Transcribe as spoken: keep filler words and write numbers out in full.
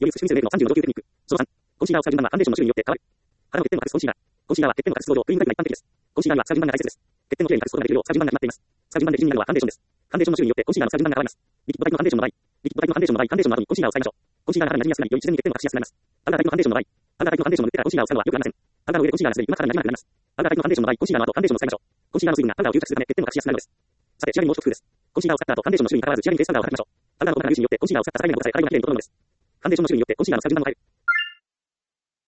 より進めるのさんじゅうの上級テクニック。そのさん、コンシーラーを使う順番はファンデーションの種類によって変わる。肌の欠点を隠すコンシーラー。コンシーラーは欠点を隠す造用、クリームタイプが一般的です。コンシーラーには使う順番が大切です。欠点をきれいに隠すことができるよう使う順番が決まっています。使う順番で基準になるのはファンデーションです。ファンデーションの種類によってコンシーラーの使う順番が変わります。リキッドタイプのファンデーションの場合、リキッドタイプのファンデーションの場合、ファンデーションの後にコンシーラーを使いましょう。コンシーラーが肌に馴染みやすくなり、より自然に欠点を隠しやすくなります。パウダータイプのファンデーションの場合、パウダータイプのファンデーションの塗ってからコンシーラーを使うのはよくありません。パウダーの上でコンシーラーがすでにうまく肌に馴染まなくなります。パウダータイプのファンデーションの場合、コンシーラーの後ファンデーションを使いましょう。コンシーラーの水分がパウダーを吸着するため欠点を隠しやすくなるのです。さて、仕上げにもう一工夫です。コンシーラーを使った後、ファンデーションの種類に関わらず仕上げにフェイスパウダーをかけましょう。パウダーの細かな粒子によってコンシーラーを使った際のことさえ変えるだけで整うのです。ファンデーションの種類によってコンシーラーの使う順番を変える。